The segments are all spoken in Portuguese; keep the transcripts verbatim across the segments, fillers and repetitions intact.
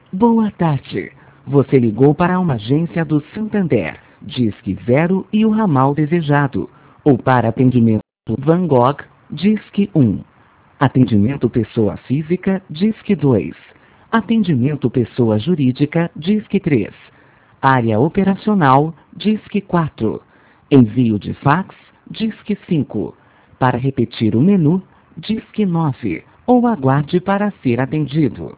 Boa tarde. Você ligou para uma agência do Santander, Disque Zero e o ramal desejado. Ou para atendimento Van Gogh, Disque um. Atendimento pessoa física, Disque dois. Atendimento pessoa jurídica, Disque três. Área operacional, Disque quatro. Envio de fax, Disque cinco. Para repetir o menu, Disque nove. Ou aguarde para ser atendido.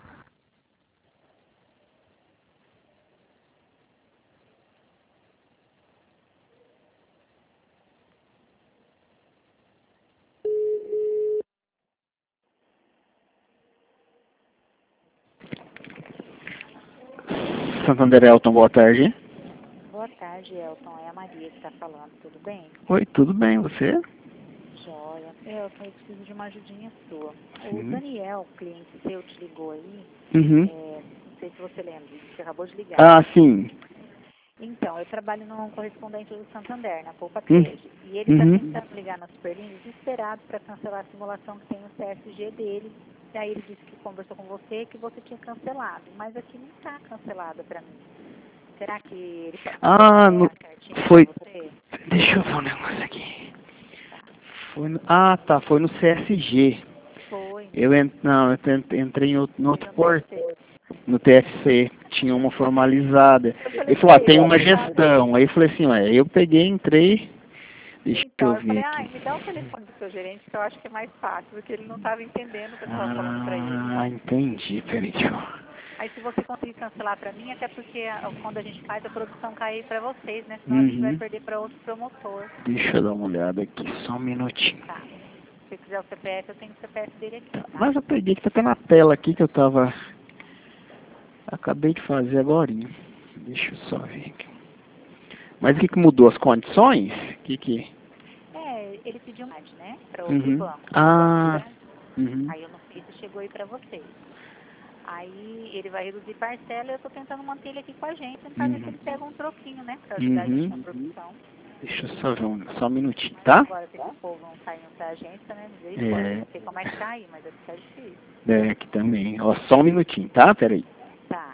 Santander Elton, boa tarde. Boa tarde, Elton. É a Maria que está falando, tudo bem? Oi, tudo bem, você? Joia. Elton, eu preciso de uma ajudinha sua. O Sim. Daniel, cliente seu, te ligou aí. Uhum. É, não sei se você lembra, você acabou de ligar. Ah, sim. Então, eu trabalho num correspondente do Santander, na Poupa Hum. Cred. E ele está Uhum. tentando ligar na Superlinha, desesperado para cancelar a simulação que tem no C S G dele. E aí ele disse que conversou com você que você tinha cancelado. Mas aqui não está cancelada para mim. Será que ele pode Ah, no... certinho foi... para você? Deixa eu ver um negócio aqui. Tá. Foi no... Ah, tá, foi no C S G. Foi. Eu ent... Não, eu tent- entrei em outro, no outro No porto, T F C. no T F C. Tinha uma formalizada. Eu falei Ele falou, pra ah, tem ele, uma sabe? gestão. Aí eu falei assim, ué, eu peguei, entrei. Deixa Então, eu eu ver falei, aqui. ai, me dá o telefone do seu gerente, que eu acho que é mais fácil, porque ele não estava entendendo o que eu estava falando pra ele. Ah, entendi. Peraí, deixa eu... Aí se você conseguir cancelar pra mim, até porque a- quando a gente faz, a produção cai pra vocês, né? Senão a gente vai Uhum. perder pra outro promotor. Deixa eu dar uma olhada aqui, só um minutinho. Tá. Se quiser o C P F, eu tenho o C P F dele aqui, tá? Mas eu peguei que tá até na tela aqui que eu tava... Acabei de fazer agora. Deixa eu só ver aqui. Mas o que que mudou? As condições? O que que... É, ele pediu mais, né? Pra outro Uhum. banco. Ah, uhum. Aí eu não fiz e chegou aí pra vocês. Aí ele vai reduzir parcela e eu tô tentando manter ele aqui com a gente, pra ver se Uhum. ele pega um troquinho, né? Pra ajudar a gente na Uhum. produção. Deixa eu só ver um, só um minutinho, Mas tá? agora que esse povo não tá indo pra agência, né? Misericórdia. É, Não sei como é que tá aí, mas vai ficar difícil. é, aqui também. Ó, só um minutinho, tá? Peraí. Tá.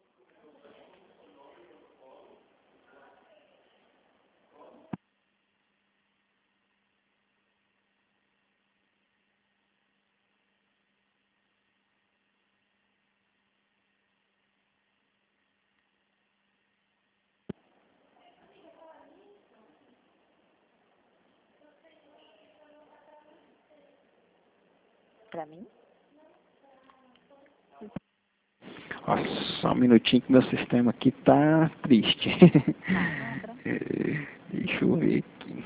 Pra mim? Ó, só um minutinho que meu sistema aqui tá triste. Tá, não, tranquilo. É, deixa eu ver aqui.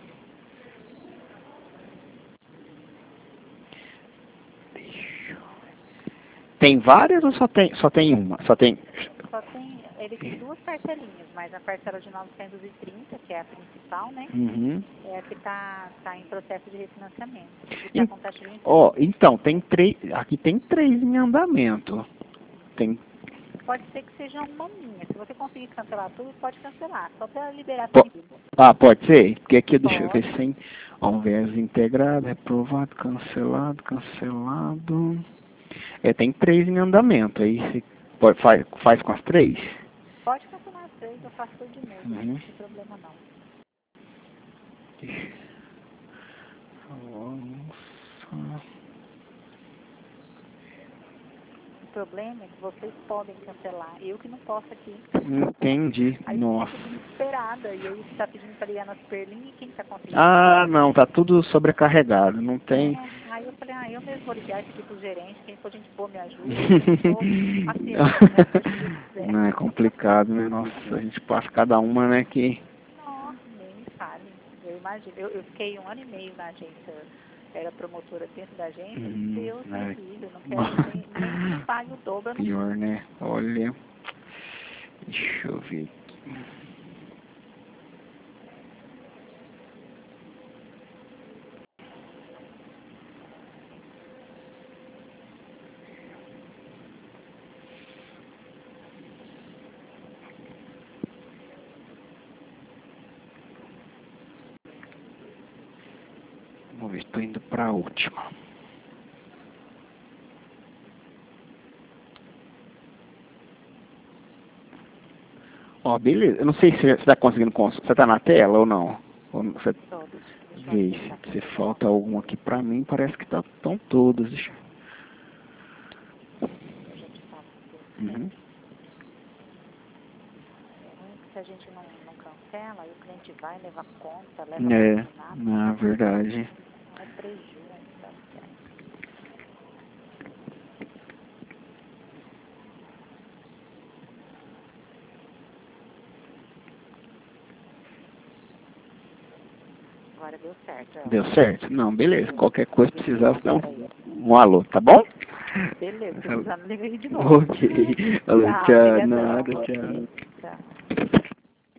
Deixa eu... Tem várias ou só tem, só tem uma? Só tem... Só tem, ele tem duas parcelinhas, mas a parcela de novecentos e trinta, que é a principal, né? Uhum. É a que tá, tá em processo de refinanciamento. E tá En- com taxa de juros. Ó, então, tem três... Aqui tem três em andamento. Tem... Pode ser que seja uma minha. Se você conseguir cancelar tudo, pode cancelar. Só pra liberar Po- tudo. Ah, pode ser? Porque aqui, deixa eu ver Pode. sem... Ó, um verso integrado, reprovado, cancelado, cancelado... É, tem três em andamento. Aí você pode, faz, faz com as três? Pode cancelar as três, eu faço tudo de novo. Uhum. Não tem problema não. Nossa. O problema é que vocês podem cancelar, eu que não posso aqui. Entendi. Aí eu Nossa. fico desesperada. E aí você tá pedindo pra ligar na Superlinha e quem tá conseguindo? Ah, não, tá tudo sobrecarregado. Não tem. É, aí eu falei, ah, eu mesmo vou ligar isso aqui pro gerente, quem for gente boa me ajuda, eu não tô paciente, né? Seja o que Deus quiser. Não é complicado, né? Nossa, a gente passa cada uma, né? Que. Nossa, nem me fale. Eu imagino, eu, eu fiquei um ano e meio na agência, era promotora dentro da agência, Hum, Deus me é. livre, eu não quero nem, nem que me pague o dobro, eu não Pior, né? Olha. Deixa eu ver aqui. Vamos ver, estou indo para a última. Ó, beleza. Eu não sei se você está conseguindo... Cons... Você está na tela ou não? Ou não- você... Todos. Deixa eu Vê ver se, aqui. se falta algum aqui pra mim. Parece que tá, estão todos. Deixa... Eu já te falo. Uhum. É ruim que se a gente não, não cancela, aí o cliente vai levar conta, leva É, assinado. na verdade. É prejuízo, tá certo. Agora deu certo. ó. Deu certo? Não, beleza. Qualquer coisa precisava dar um, um alô, tá bom? Beleza, precisando liga aí de novo. Ok. Alô, Tchau, tchau. obrigadão. Nada, tchau. Tchau.